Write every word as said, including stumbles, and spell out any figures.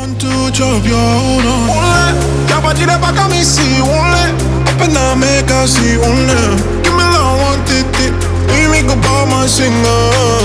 want to chop your hold on. Only, ya pa dire pa ka mi si only. Open up, make us see only. Give me love, one titty. We make a ball, my singer.